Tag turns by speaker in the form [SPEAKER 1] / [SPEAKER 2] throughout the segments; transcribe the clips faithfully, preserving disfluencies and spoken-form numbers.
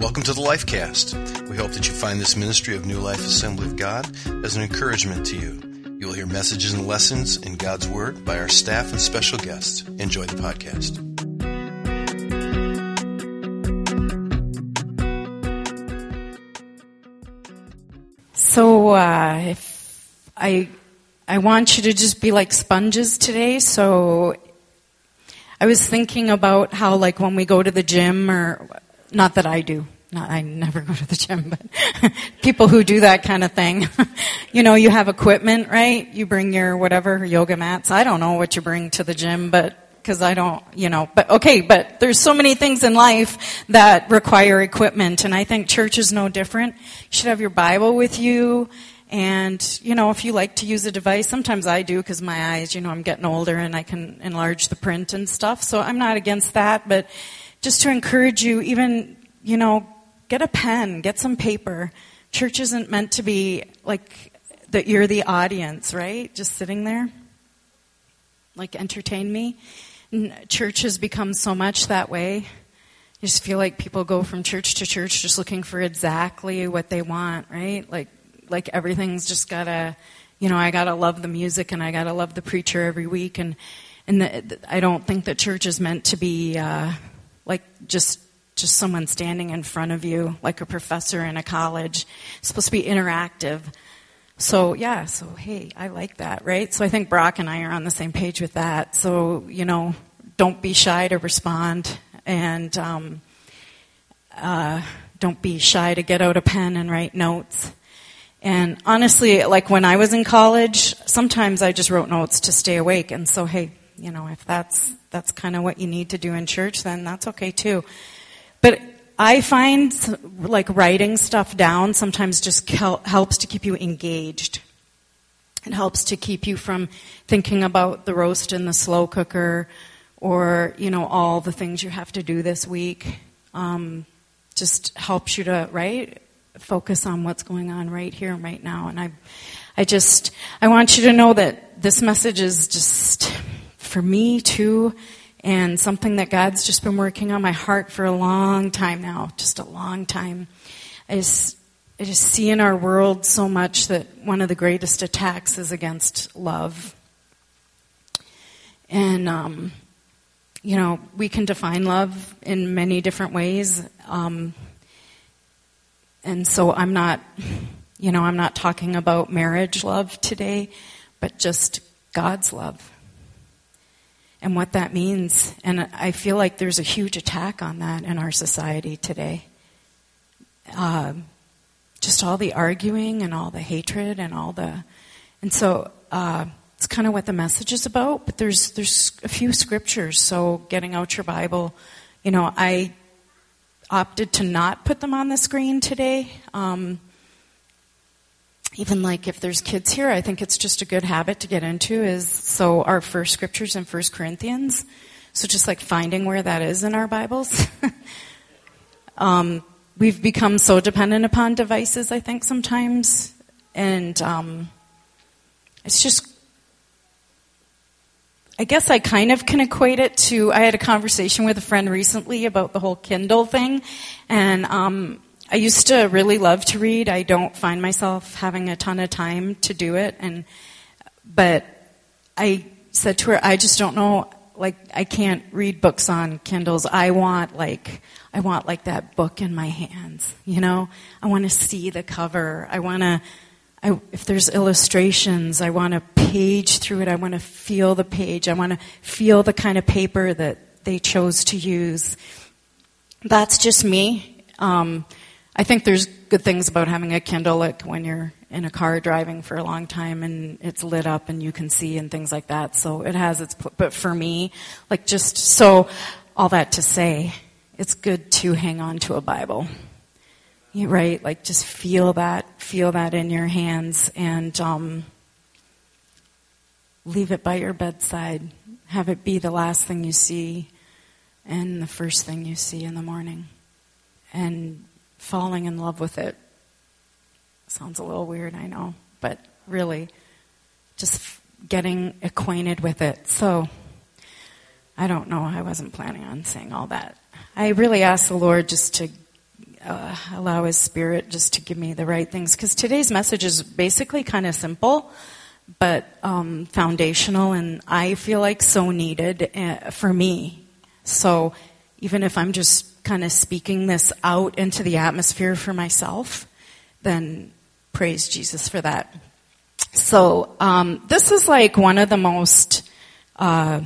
[SPEAKER 1] Welcome to the Lifecast. We hope that you find this ministry of New Life Assembly of God as an encouragement to you. You will hear messages and lessons in God's Word by our staff and special guests. Enjoy the podcast.
[SPEAKER 2] So uh, if I I want you to just be like sponges today. So I was thinking about how, like, when we go to the gym, or not that I do. Not, I never go to the gym, but people who do that kind of thing. You know, you have equipment, right? You bring your whatever, yoga mats. I don't know what you bring to the gym, but because I don't, you know, but okay, but there's so many things in life that require equipment, and I think church is no different. You should have your Bible with you, and, you know, if you like to use a device, sometimes I do because my eyes, you know, I'm getting older and I can enlarge the print and stuff, so I'm not against that, but just to encourage you, even, you know, get a pen, get some paper. Church isn't meant to be like that you're the audience, right? Just sitting there, like, entertain me. Church has become so much that way. You just feel like people go from church to church just looking for exactly what they want, right? Like, like everything's just gotta, you know, I gotta love the music and I gotta love the preacher every week, and and the, I don't think that church is meant to be uh, like just just someone standing in front of you like a professor in a college. It's supposed to be interactive. So, yeah, so, hey, I like that, right? So I think Brock and I are on the same page with that. So, you know, don't be shy to respond, and um, uh, don't be shy to get out a pen and write notes. And honestly, like when I was in college, sometimes I just wrote notes to stay awake. And so, hey, you know, if that's that's kind of what you need to do in church, then that's okay too. But I find, like, writing stuff down sometimes just helps to keep you engaged. It helps to keep you from thinking about the roast in the slow cooker, or, you know, all the things you have to do this week. Um, just helps you to, right, focus on what's going on right here and right now. And I, I just, I want you to know that this message is just for me too, and something that God's just been working on my heart for a long time now, just a long time. I just, I just see in our world so much that one of the greatest attacks is against love. And, um, you know, we can define love in many different ways. Um, and so I'm not, you know, I'm not talking about marriage love today, but just God's love. And what that means. And I feel like there's a huge attack on that in our society today. Uh, just all the arguing and all the hatred and all the... And so uh, it's kind of what the message is about, but there's there's a few scriptures. So getting out your Bible, you know, I opted to not put them on the screen today. Um Even like if there's kids here, I think it's just a good habit to get into is, so our first scripture's in First Corinthians. So just like finding where that is in our Bibles. um, we've become so dependent upon devices, I think, sometimes. And um, it's just, I guess I kind of can equate it to, I had a conversation with a friend recently about the whole Kindle thing. And um I used to really love to read. I don't find myself having a ton of time to do it, and but I said to her, I just don't know, like, I can't read books on Kindles. I want like I want like that book in my hands, you know? I want to see the cover. I want to I if there's illustrations, I want to page through it. I want to feel the page. I want to feel the kind of paper that they chose to use. That's just me. Um I think there's good things about having a Kindle, like when you're in a car driving for a long time and it's lit up and you can see and things like that. So it has its, but for me, like, just so all that to say, it's good to hang on to a Bible, right? Like, just feel that, feel that in your hands, and um, leave it by your bedside. Have it be the last thing you see and the first thing you see in the morning. And falling in love with it. Sounds a little weird, I know, but really, just getting acquainted with it. So, I don't know, I wasn't planning on saying all that. I really asked the Lord just to uh, allow His Spirit just to give me the right things. Because today's message is basically kind of simple, but um, foundational, and I feel like so needed uh, for me. So even if I'm just kind of speaking this out into the atmosphere for myself, then praise Jesus for that. So um, this is like one of the most uh,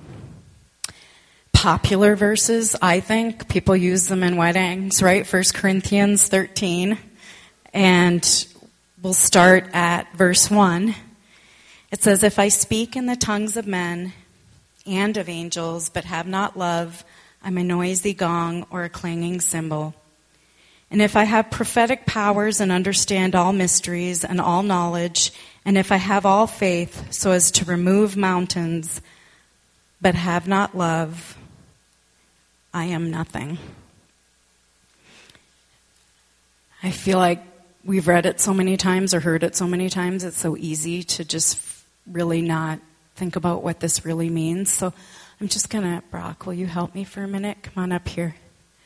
[SPEAKER 2] popular verses, I think. People use them in weddings, right? First Corinthians thirteen. And we'll start at verse one. It says, "If I speak in the tongues of men and of angels, but have not love, I'm a noisy gong or a clanging cymbal. And if I have prophetic powers and understand all mysteries and all knowledge, and if I have all faith so as to remove mountains, but have not love, I am nothing." I feel like we've read it so many times or heard it so many times, it's so easy to just really not think about what this really means. So I'm just going to, Brock, will you help me for a minute? Come on up here.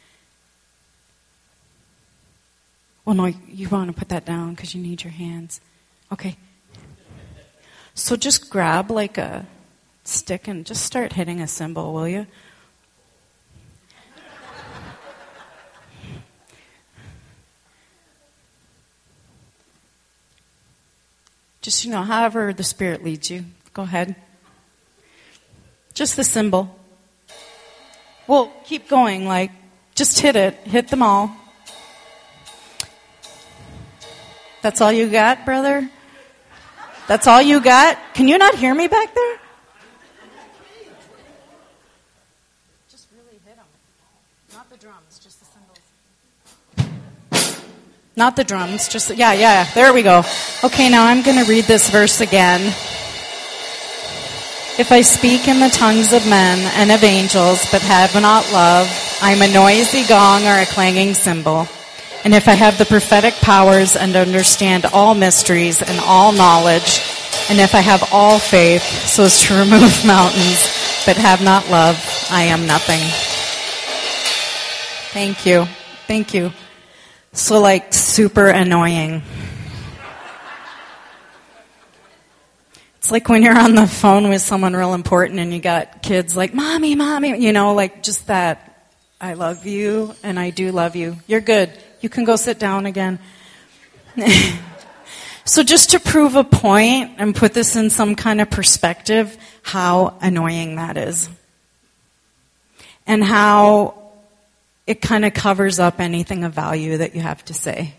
[SPEAKER 2] Well, no, you want to put that down because you need your hands. Okay. So just grab like a stick and just start hitting a cymbal, will you? Just, you know, however the Spirit leads you. Go ahead. Just the cymbal. Well, keep going, like, just hit it. Hit them all. That's all you got, brother? That's all you got? Can you not hear me back there? Just really hit them. Not the drums, just the cymbals. Not the drums, just, yeah, yeah, there we go. Okay, now I'm going to read this verse again. "If I speak in the tongues of men and of angels, but have not love, I'm a noisy gong or a clanging cymbal. And if I have the prophetic powers and understand all mysteries and all knowledge, and if I have all faith so as to remove mountains, but have not love, I am nothing." Thank you. Thank you. So, like, super annoying. It's like when you're on the phone with someone real important and you got kids like, "Mommy, mommy," you know, like just that, "I love you and I do love you. You're good. You can go sit down again." So just to prove a point and put this in some kind of perspective, how annoying that is. And how it kind of covers up anything of value that you have to say.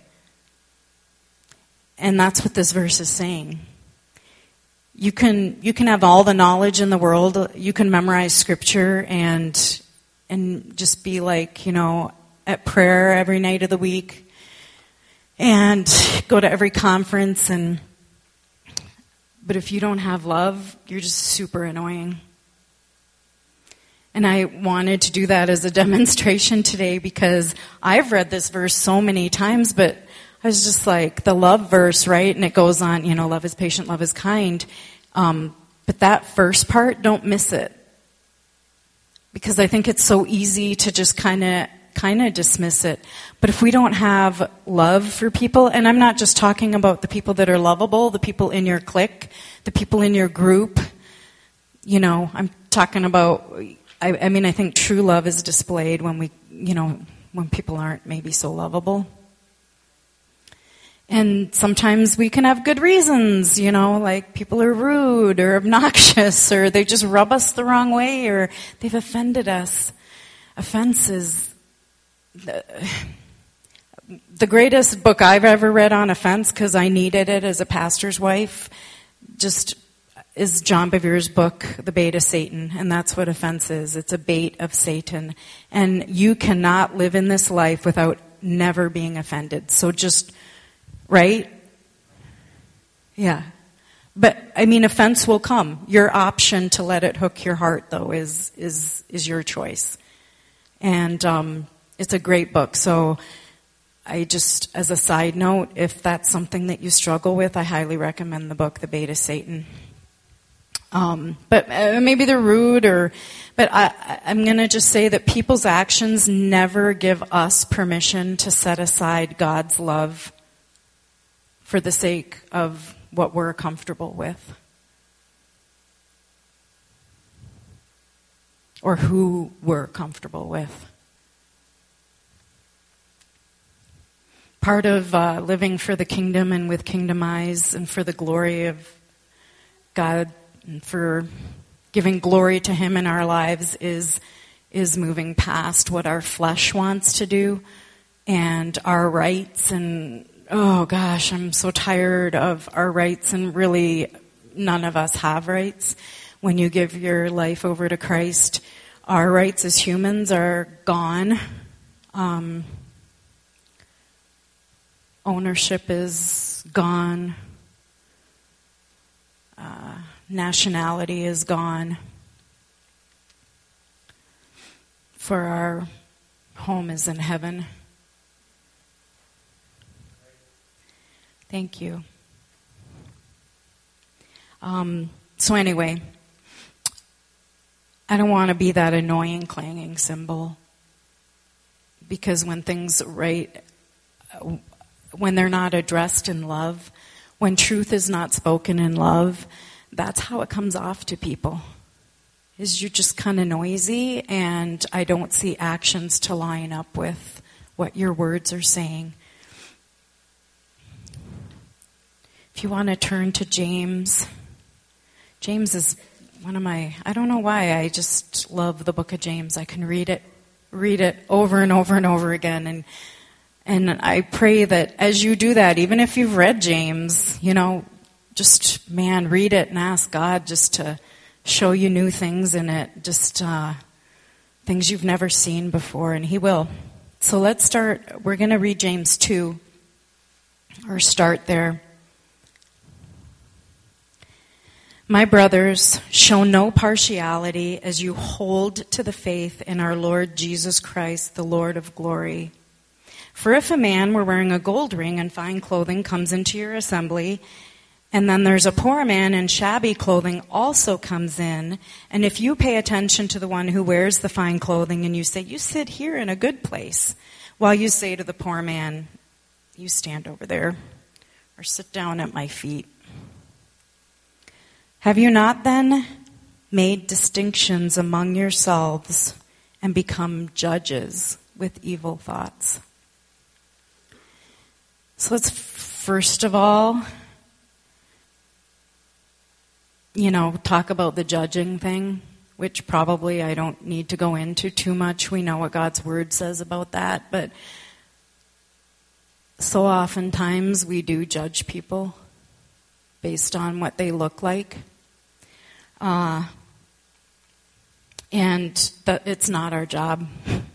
[SPEAKER 2] And that's what this verse is saying. You can you can have all the knowledge in the world. You can memorize scripture and and just be like, you know, at prayer every night of the week and go to every conference, and but if you don't have love, you're just super annoying. And I wanted to do that as a demonstration today because I've read this verse so many times, but I was just like, the love verse, right? And it goes on, you know, love is patient, love is kind. Um, but that first part, don't miss it. Because I think it's so easy to just kind of kind of dismiss it. But if we don't have love for people, and I'm not just talking about the people that are lovable, the people in your clique, the people in your group, you know, I'm talking about, I, I mean, I think true love is displayed when we, you know, when people aren't maybe so lovable. And sometimes we can have good reasons, you know, like people are rude or obnoxious or they just rub us the wrong way or they've offended us. Offense is the, the greatest book I've ever read on offense, because I needed it as a pastor's wife, just is John Bevere's book, The Bait of Satan. And that's what offense is. It's a bait of Satan. And you cannot live in this life without never being offended. So just... Right? Yeah. But, I mean, offense will come. Your option to let it hook your heart, though, is is is your choice. And um, it's a great book. So I just, as a side note, if that's something that you struggle with, I highly recommend the book, The Bait of Satan. Um, but uh, maybe they're rude, or, but I, I'm going to just say that people's actions never give us permission to set aside God's love for the sake of what we're comfortable with, or who we're comfortable with. Part of uh, living for the kingdom and with kingdom eyes and for the glory of God and for giving glory to Him in our lives is is moving past what our flesh wants to do and our rights. And oh gosh, I'm so tired of our rights, and really none of us have rights. When you give your life over to Christ, our rights as humans are gone. Um, ownership is gone. Uh, nationality is gone. For our home is in heaven. Thank you. Um, so anyway, I don't want to be that annoying clanging cymbal, because when things right, when they're not addressed in love, when truth is not spoken in love, that's how it comes off to people. Is you're just kind of noisy, and I don't see actions to line up with what your words are saying. If you want to turn to James, James is one of my, I don't know why, I just love the book of James. I can read it, read it over and over and over again, and and I pray that as you do that, even if you've read James, you know, just, man, read it and ask God just to show you new things in it, just uh, things you've never seen before, and He will. So let's start. We're going to read James two, or start there. My brothers, show no partiality as you hold to the faith in our Lord Jesus Christ, the Lord of glory. For if a man were wearing a gold ring and fine clothing comes into your assembly, and then there's a poor man in shabby clothing also comes in, and if you pay attention to the one who wears the fine clothing and you say, you sit here in a good place, while you say to the poor man, you stand over there, or sit down at my feet. Have you not then made distinctions among yourselves and become judges with evil thoughts? So let's first of all, you know, talk about the judging thing, which probably I don't need to go into too much. We know what God's Word says about that, but so oftentimes we do judge people based on what they look like. Uh, and that it's not our job.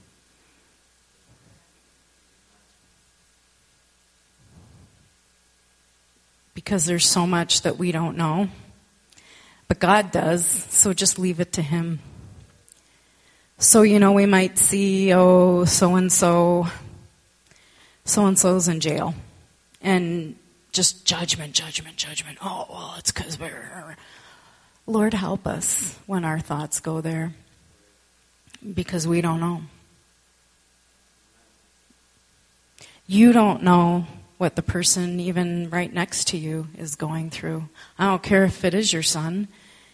[SPEAKER 2] Because there's so much that we don't know. But God does, so just leave it to Him. So, you know, we might see, oh, so-and-so, so-and-so's in jail. And just judgment, judgment, judgment. Oh, well, it's because we're... Lord, help us when our thoughts go there, because we don't know. You don't know what the person even right next to you is going through. I don't care if it is your son.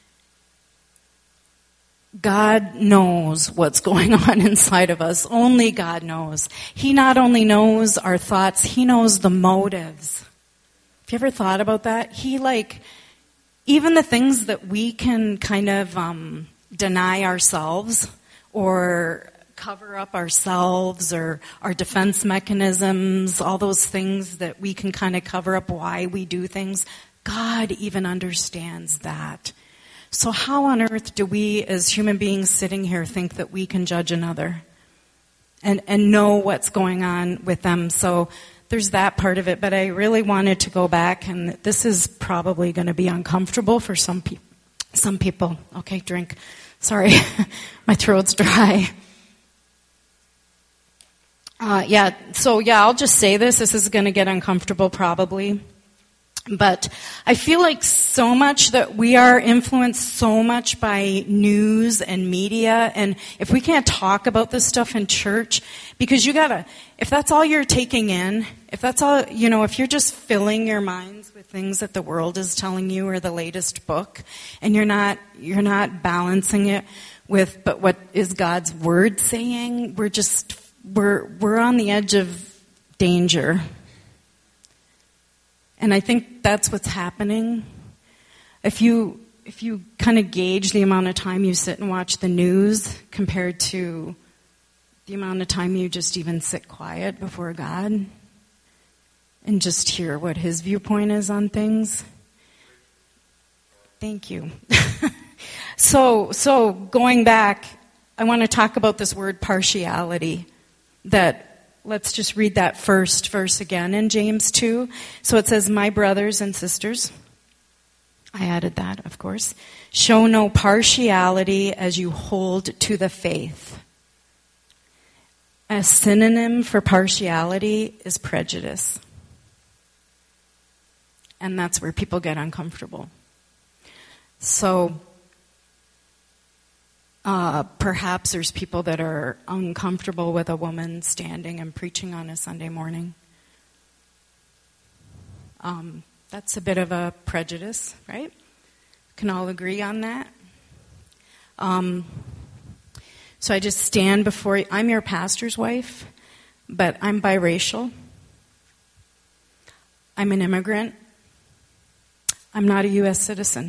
[SPEAKER 2] God knows what's going on inside of us. Only God knows. He not only knows our thoughts, He knows the motives. Have you ever thought about that? He like... Even the things that we can kind of um, deny ourselves or cover up ourselves, or our defense mechanisms, all those things that we can kind of cover up why we do things, God even understands that. So how on earth do we as human beings sitting here think that we can judge another and, and know what's going on with them? So there's that part of it, but I really wanted to go back, and this is probably going to be uncomfortable for some people. Some people. Okay, drink. Sorry, my throat's dry. Uh, yeah, so yeah, I'll just say this. This is going to get uncomfortable probably. But I feel like so much that we are influenced so much by news and media, and if we can't talk about this stuff in church, because you gotta, if that's all you're taking in, if that's all, you know, if you're just filling your minds with things that the world is telling you or the latest book, and you're not, you're not balancing it with, but what is God's word saying, we're just, we're, we're on the edge of danger. And I think that's what's happening. If you if you kind of gauge the amount of time you sit and watch the news compared to the amount of time you just even sit quiet before God and just hear what his viewpoint is on things. Thank you. so so going back, I want to talk about this word partiality that. Let's just read that first verse again in James two. So it says, my brothers and sisters, I added that, of course, show no partiality as you hold to the faith. A synonym for partiality is prejudice. And that's where people get uncomfortable. So Uh, perhaps there's people that are uncomfortable with a woman standing and preaching on a Sunday morning. Um, that's a bit of a prejudice, right? Can all agree on that? Um, so I just stand before you. I'm your pastor's wife, but I'm biracial. I'm an immigrant. I'm not a U S citizen.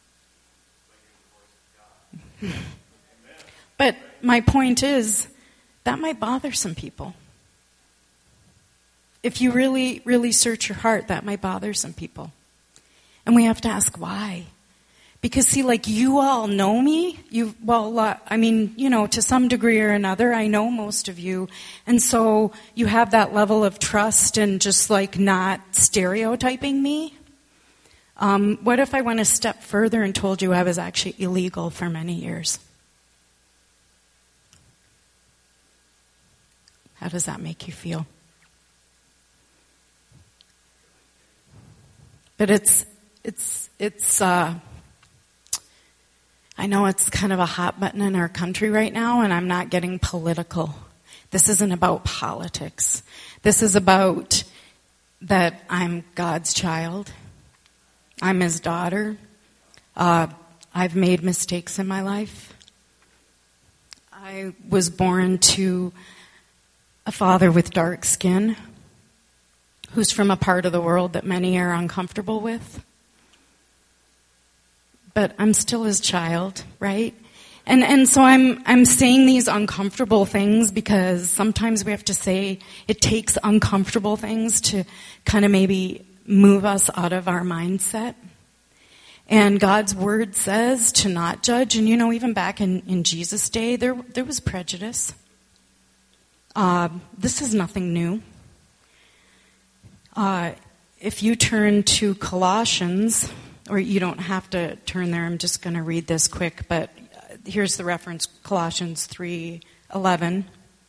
[SPEAKER 2] But my point is, that might bother some people. If you really, really search your heart, that might bother some people. And we have to ask why. Because see, like you all know me. You, well, uh, I mean, you know, to some degree or another, I know most of you. And so you have that level of trust and just like not stereotyping me. Um, what if I went a step further and told you I was actually illegal for many years? How does that make you feel? But it's, it's, it's, uh, I know it's kind of a hot button in our country right now, and I'm not getting political. This isn't about politics. This is about that I'm God's child. I'm his daughter. Uh, I've made mistakes in my life. I was born to a father with dark skin who's from a part of the world that many are uncomfortable with. But I'm still his child, right? And and so I'm I'm saying these uncomfortable things because sometimes we have to say it takes uncomfortable things to kind of maybe move us out of our mindset. And God's word says to not judge. And you know, even back in, in Jesus' day, there there was prejudice. Uh, this is nothing new. Uh, if you turn to Colossians, or you don't have to turn there, I'm just going to read this quick, but here's the reference, Colossians three eleven.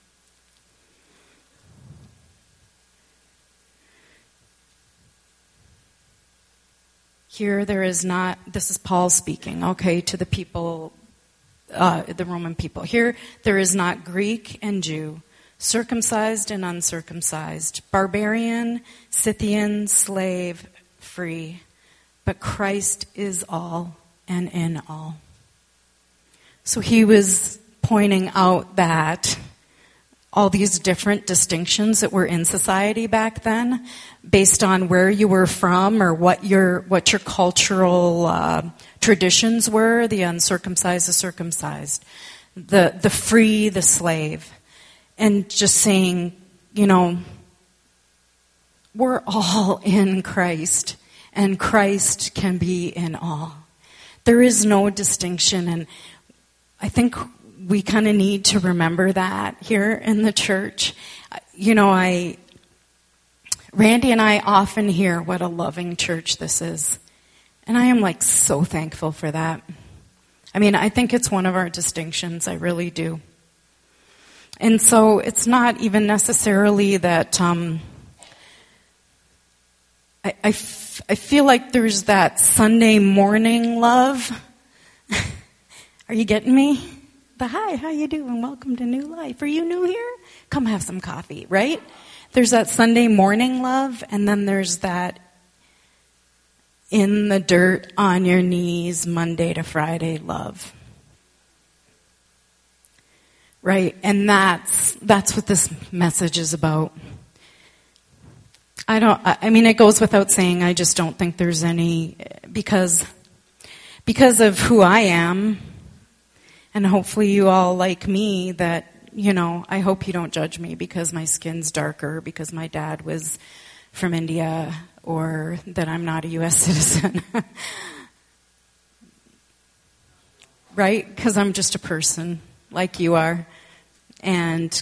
[SPEAKER 2] Here there is not, this is Paul speaking, okay, to the people, uh, the Roman people. Here there is not Greek and Jew, circumcised and uncircumcised, barbarian, Scythian, slave, free, but Christ is all and in all. So he was pointing out that all these different distinctions that were in society back then, based on where you were from or what your what your cultural uh, traditions were, the uncircumcised, the circumcised, the the free, the slave. And just saying, you know, we're all in Christ, and Christ can be in all. There is no distinction, and I think we kind of need to remember that here in the church. You know, I, Randy and I often hear what a loving church this is, and I am like so thankful for that. I mean, I think it's one of our distinctions, I really do. And so it's not even necessarily that um, I, I f- I feel like there's that Sunday morning love. Are you getting me? The hi, how you doing? Welcome to New Life. Are you new here? Come have some coffee, right? There's that Sunday morning love, and then there's that in the dirt, on your knees, Monday to Friday love. Right? And that's that's what this message is about. I don't I mean it goes without saying, I just don't think there's any because because of who I am, and hopefully you all like me, that, you know, I hope you don't judge me because my skin's darker, because my dad was from India, or that I'm not a U S citizen. Right? Because I'm just a person like you are. And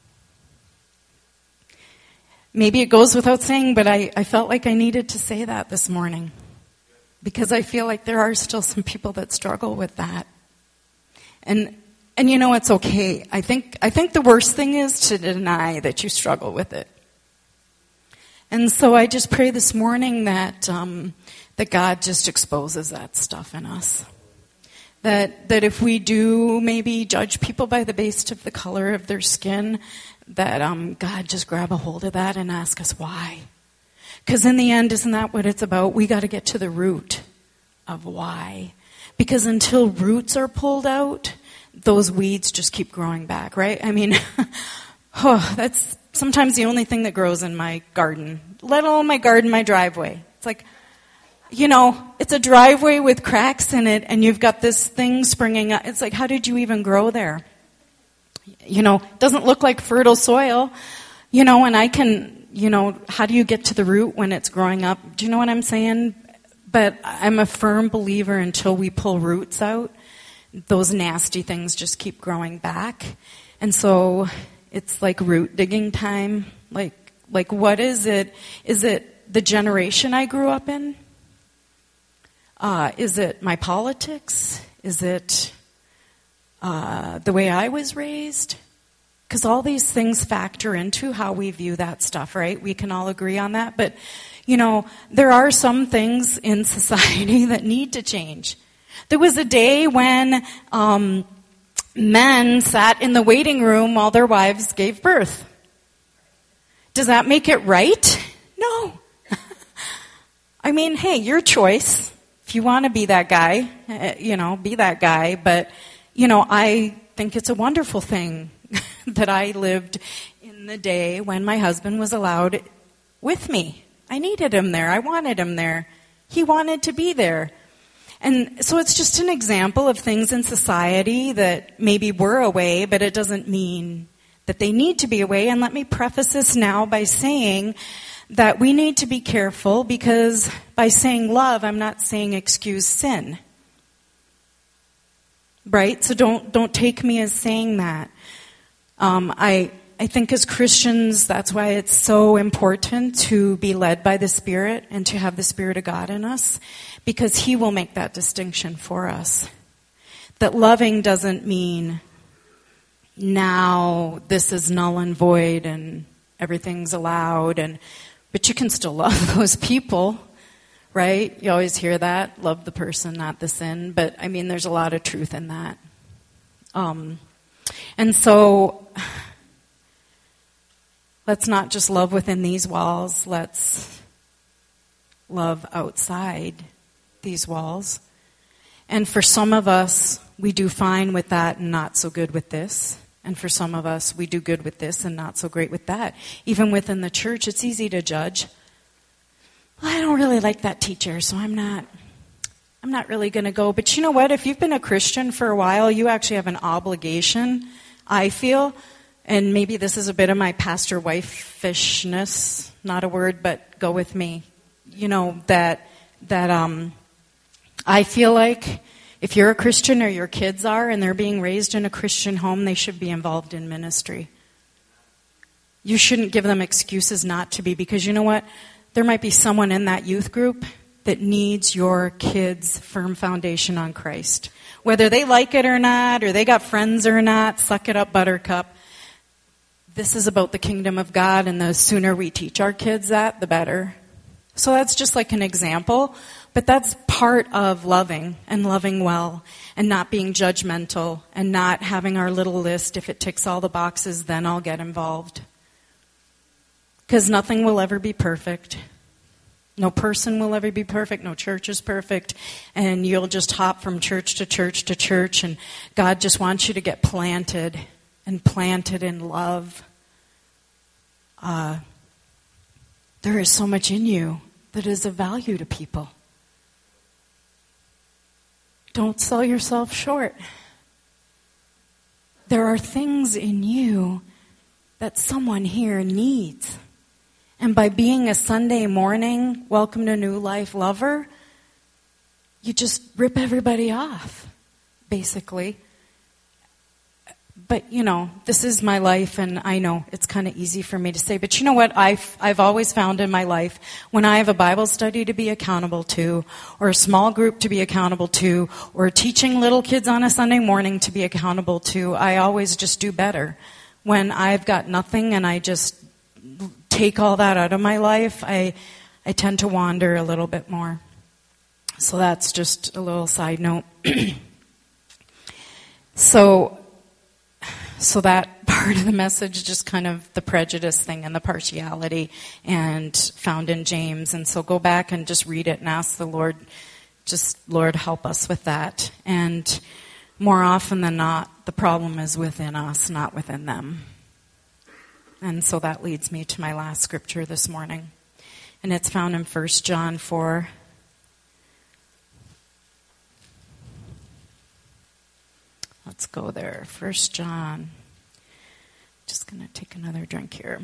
[SPEAKER 2] maybe it goes without saying, but I, I felt like I needed to say that this morning. Because I feel like there are still some people that struggle with that. And and you know, it's okay. I think I think the worst thing is to deny that you struggle with it. And so I just pray this morning that um, that God just exposes that stuff in us. That that if we do maybe judge people by the base of the color of their skin, that um, God just grab a hold of that and ask us why. Because in the end, isn't that what it's about? We got to get to the root of why. Because until roots are pulled out, those weeds just keep growing back, right? I mean, oh, that's sometimes the only thing that grows in my garden, let alone my garden, my driveway. It's like, you know, it's a driveway with cracks in it, and you've got this thing springing up. It's like, how did you even grow there? You know, it doesn't look like fertile soil. You know, and I can, you know, how do you get to the root when it's growing up? Do you know what I'm saying? But I'm a firm believer until we pull roots out, those nasty things just keep growing back. And so it's like root digging time. Like, like what is it? Is it the generation I grew up in? Uh, is it my politics? Is it uh, the way I was raised? Because all these things factor into how we view that stuff, right? We can all agree on that. But, you know, there are some things in society that need to change. There was a day when um, men sat in the waiting room while their wives gave birth. Does that make it right? No. I mean, hey, your choice. If you want to be that guy, uh, you know, be that guy. But, you know, I think it's a wonderful thing that I lived in the day when my husband was allowed with me. I needed him there. I wanted him there. He wanted to be there. And so it's just an example of things in society that maybe we're away, but it doesn't mean that they need to be away. And let me preface this now by saying that we need to be careful, because by saying love, I'm not saying excuse sin. Right? So don't don't take me as saying that. Um, I I think as Christians, that's why it's so important to be led by the Spirit and to have the Spirit of God in us, because He will make that distinction for us. That loving doesn't mean now this is null and void and everything's allowed, and but you can still love those people, right? You always hear that, love the person, not the sin. But I mean, there's a lot of truth in that. Um, and so let's not just love within these walls. Let's love outside these walls. And for some of us, we do fine with that and not so good with this. And for some of us, we do good with this and not so great with that. Even within the church, it's easy to judge. Well, I don't really like that teacher, so I'm not I'm not really going to go. But you know what? If you've been a Christian for a while, you actually have an obligation, I feel, and maybe this is a bit of my pastor wife-ishness, not a word, but go with me. You know, that that um, I feel like if you're a Christian or your kids are and they're being raised in a Christian home, they should be involved in ministry. You shouldn't give them excuses not to be, because you know what? There might be someone in that youth group that needs your kids' firm foundation on Christ. Whether they like it or not, or they got friends or not, suck it up, buttercup. This is about the kingdom of God, and the sooner we teach our kids that, the better. So that's just like an example, but that's part of loving and loving well and not being judgmental and not having our little list. If it ticks all the boxes, then I'll get involved. Because nothing will ever be perfect. No person will ever be perfect. No church is perfect. And you'll just hop from church to church to church, and God just wants you to get planted and planted in love. Uh, there is so much in you that is of value to people. Don't sell yourself short. There are things in you that someone here needs. And by being a Sunday morning Welcome to New Life lover, you just rip everybody off, basically. But, you know, this is my life, and I know it's kind of easy for me to say. But you know what I've, I've always found in my life? When I have a Bible study to be accountable to, or a small group to be accountable to, or teaching little kids on a Sunday morning to be accountable to, I always just do better. When I've got nothing and I just take all that out of my life, I, I tend to wander a little bit more. So that's just a little side note. so... So that part of the message, just kind of the prejudice thing and the partiality, and found in James. And so go back and just read it and ask the Lord, just, Lord, help us with that. And more often than not, the problem is within us, not within them. And so that leads me to my last scripture this morning. And it's found in First John four. Let's go there. First John. Just going to take another drink here.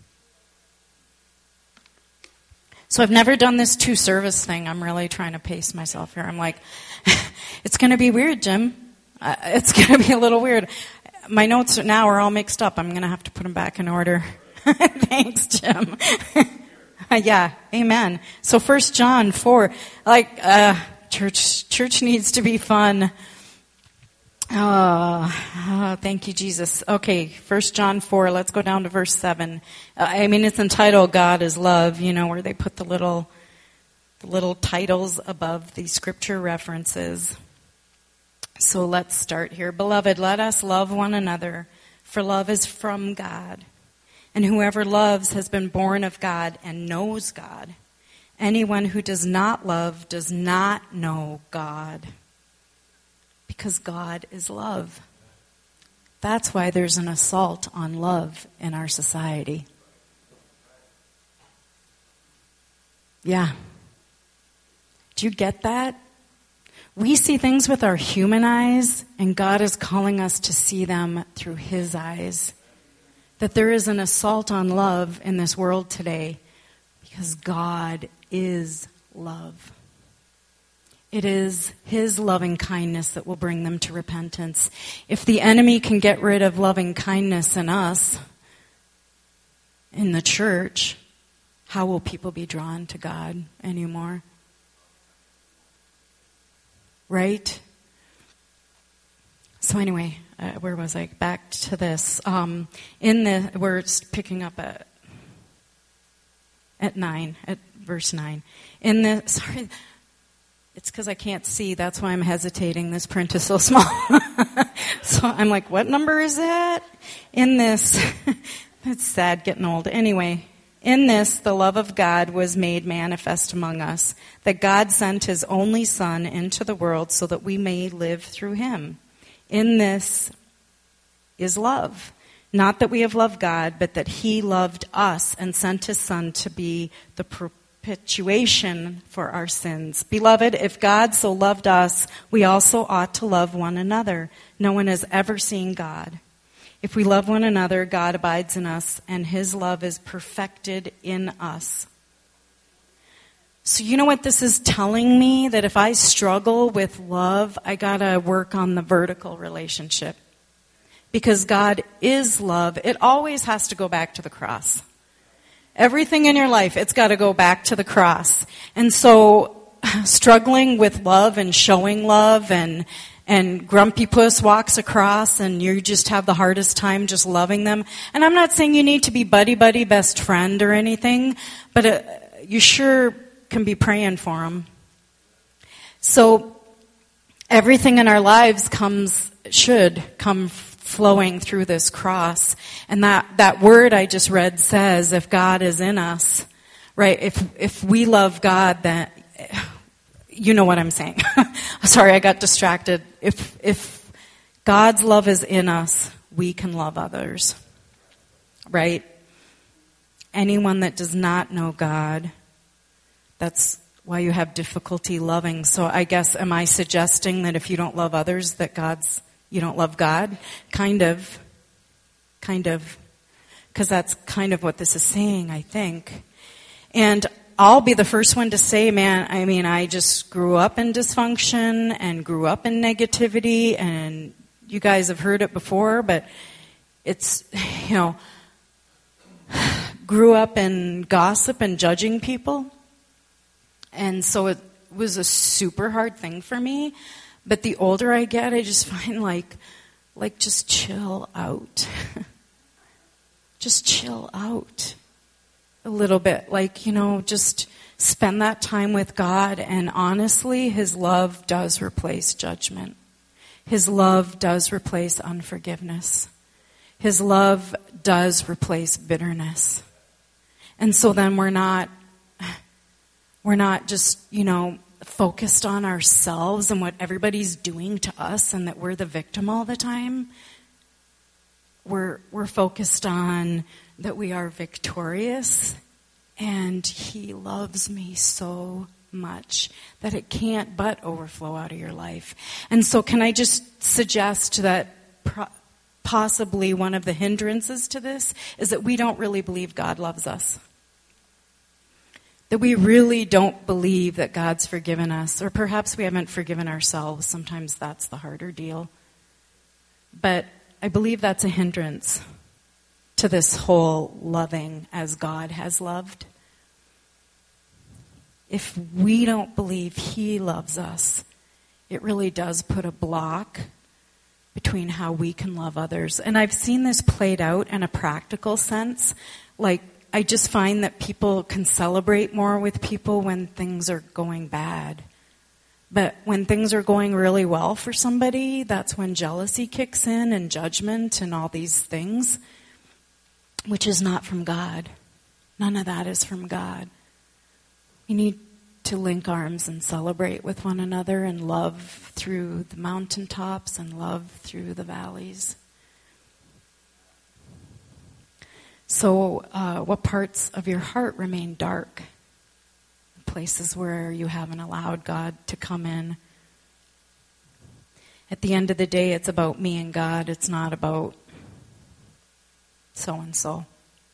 [SPEAKER 2] So I've never done this two-service thing. I'm really trying to pace myself here. I'm like, it's going to be weird, Jim. Uh, it's going to be a little weird. My notes now are all mixed up. I'm going to have to put them back in order. Thanks, Jim. Yeah, amen. So First John four. Like, uh, church, church needs to be fun. Oh, oh, thank you, Jesus. Okay, First John four, let's go down to verse seven. Uh, I mean, it's entitled God is Love, you know, where they put the little, the little titles above the scripture references. So let's start here. Beloved, let us love one another, for love is from God. And whoever loves has been born of God and knows God. Anyone who does not love does not know God, because God is love. That's why there's an assault on love in our society. Yeah. Do you get that? We see things with our human eyes, and God is calling us to see them through His eyes. That there is an assault on love in this world today, because God is love. It is His loving kindness that will bring them to repentance. If the enemy can get rid of loving kindness in us, in the church, how will people be drawn to God anymore? Right? So anyway, uh, where was I? Back to this. Um, in the we're picking up at at nine, at verse nine. In the sorry. It's because I can't see. That's why I'm hesitating. This print is so small. So I'm like, what number is that? In this, it's sad getting old. Anyway, in this, the love of God was made manifest among us, that God sent His only Son into the world so that we may live through Him. In this is love. Not that we have loved God, but that He loved us and sent His Son to be the propitiation Propitiation for our sins. Beloved, if God so loved us, we also ought to love one another. No one has ever seen God. If we love one another, God abides in us, and His love is perfected in us. So you know what this is telling me? That if I struggle with love, I gotta work on the vertical relationship. Because God is love. It always has to go back to the cross. Everything in your life, it's got to go back to the cross. And so, struggling with love and showing love, and and Grumpy Puss walks across and you just have the hardest time just loving them. And I'm not saying you need to be buddy-buddy best friend or anything, but uh, you sure can be praying for them. So everything in our lives comes, should come flowing through this cross. And that, that word I just read says, if God is in us, right, if if we love God, then, you know what I'm saying. Sorry, I got distracted. If if God's love is in us, we can love others, right? Anyone that does not know God, that's why you have difficulty loving. So I guess, am I suggesting that if you don't love others, that God's, you don't love God? Kind of. Kind of. Because that's kind of what this is saying, I think. And I'll be the first one to say, man, I mean, I just grew up in dysfunction and grew up in negativity, and you guys have heard it before, but it's, you know, grew up in gossip and judging people. And so it was a super hard thing for me. But the older I get, I just find like, like just chill out. Just chill out a little bit. Like, you know, just spend that time with God. And honestly, His love does replace judgment. His love does replace unforgiveness. His love does replace bitterness. And so then we're not, we're not just, you know, focused on ourselves and what everybody's doing to us and that we're the victim all the time. We're, we're focused on that we are victorious and He loves me so much that it can't but overflow out of your life. And so can I just suggest that pro- possibly one of the hindrances to this is that we don't really believe God loves us. That we really don't believe that God's forgiven us, or perhaps we haven't forgiven ourselves. Sometimes that's the harder deal. But I believe that's a hindrance to this whole loving as God has loved. If we don't believe He loves us, it really does put a block between how we can love others. And I've seen this played out in a practical sense. Like, I just find that people can celebrate more with people when things are going bad. But when things are going really well for somebody, that's when jealousy kicks in and judgment and all these things, which is not from God. None of that is from God. We need to link arms and celebrate with one another and love through the mountaintops and love through the valleys. So uh, what parts of your heart remain dark? Places where you haven't allowed God to come in. At the end of the day, it's about me and God. It's not about so-and-so.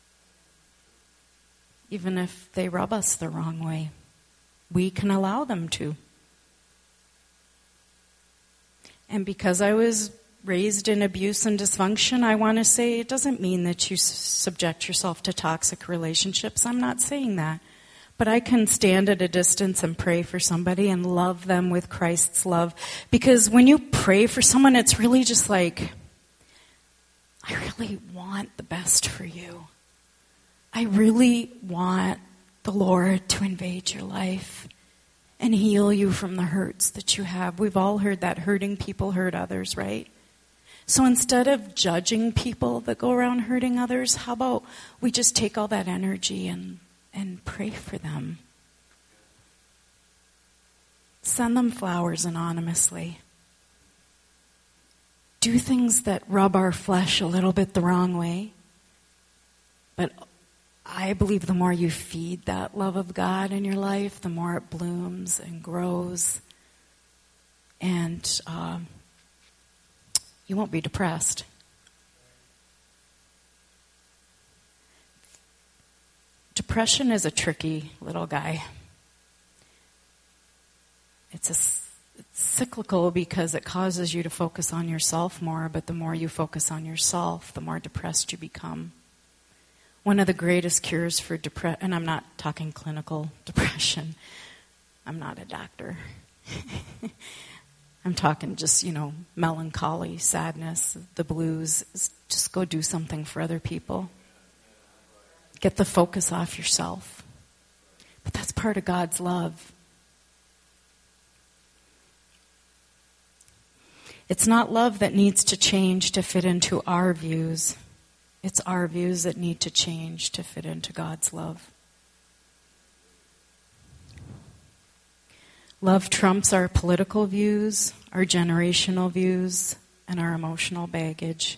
[SPEAKER 2] Even if they rub us the wrong way, we can allow them to. And because I was raised in abuse and dysfunction, I want to say it doesn't mean that you s- subject yourself to toxic relationships. I'm not saying that. But I can stand at a distance and pray for somebody and love them with Christ's love. Because when you pray for someone, it's really just like, I really want the best for you. I really want the Lord to invade your life and heal you from the hurts that you have. We've all heard that hurting people hurt others, right? So instead of judging people that go around hurting others, how about we just take all that energy and, and pray for them? Send them flowers anonymously. Do things that rub our flesh a little bit the wrong way. But I believe the more you feed that love of God in your life, the more it blooms and grows. And um, you won't be depressed. Depression is a tricky little guy. It's a it's cyclical because it causes you to focus on yourself more, but the more you focus on yourself, the more depressed you become. One of the greatest cures for depression, and I'm not talking clinical depression. I'm not a doctor. I'm talking just, you know, melancholy, sadness, the blues. Just go do something for other people. Get the focus off yourself. But that's part of God's love. It's not love that needs to change to fit into our views. It's our views that need to change to fit into God's love. Love trumps our political views, our generational views, and our emotional baggage.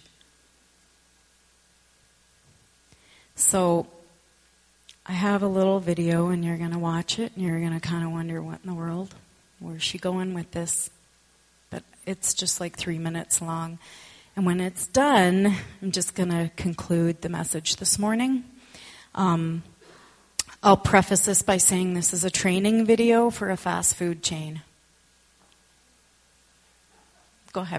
[SPEAKER 2] So, I have a little video, and you're going to watch it, and you're going to kind of wonder, what in the world? Where's she going with this? But it's just like three minutes long. And when it's done, I'm just going to conclude the message this morning. Um, I'll preface this by saying this is a training video for a fast food chain. Go ahead.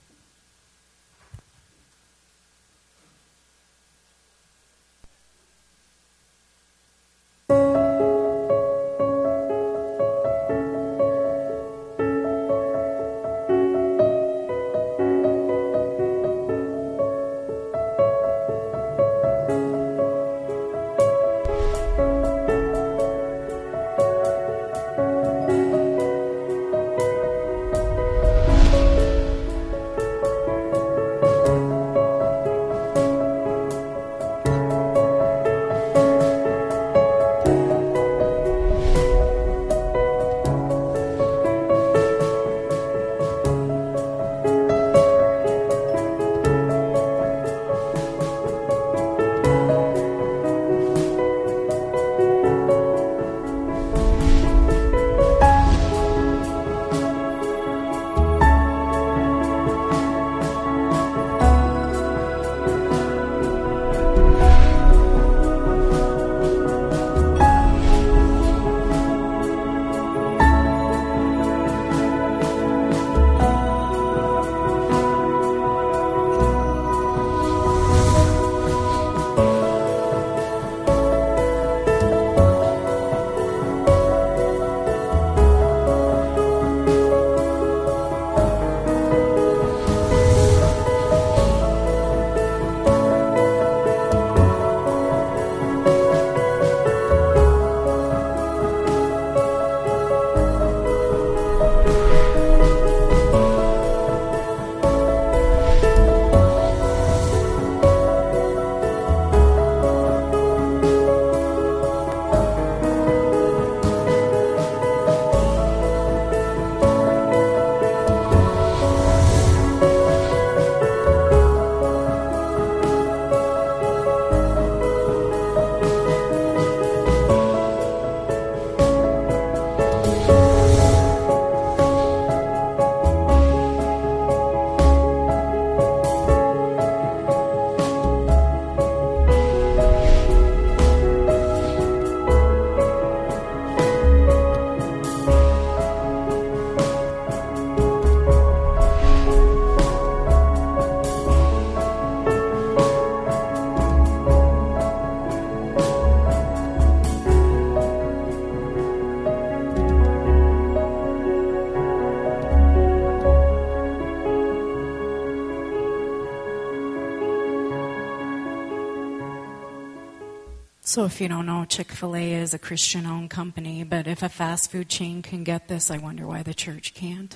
[SPEAKER 2] So if you don't know, Chick-fil-A is a Christian-owned company, but if a fast food chain can get this, I wonder why the church can't.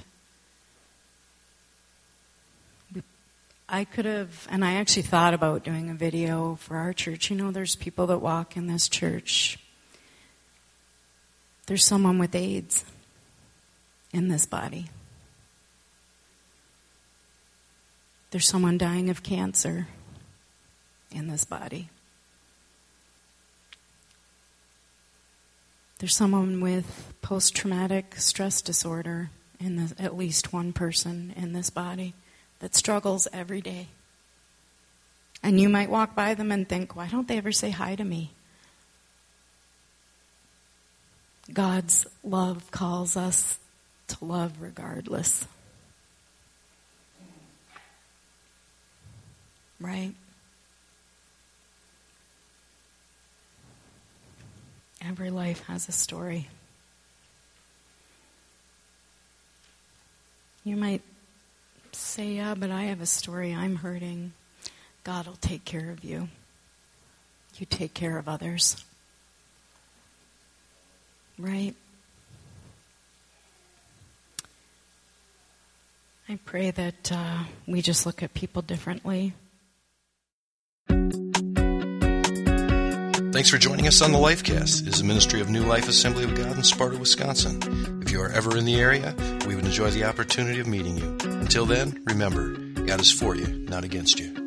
[SPEAKER 2] I could have, and I actually thought about doing a video for our church. You know, there's people that walk in this church. There's someone with AIDS in this body. There's someone dying of cancer in this body. There's someone with post-traumatic stress disorder, in the, at least one person in this body that struggles every day. And you might walk by them and think, why don't they ever say hi to me? God's love calls us to love regardless. Right? Every life has a story. You might say, yeah, but I have a story. I'm hurting. God will take care of you. You take care of others. Right. I pray that uh, we just look at people differently.
[SPEAKER 1] Thanks for joining us on the Lifecast. It is a ministry of New Life Assembly of God in Sparta, Wisconsin. If you are ever in the area, we would enjoy the opportunity of meeting you. Until then, remember, God is for you, not against you.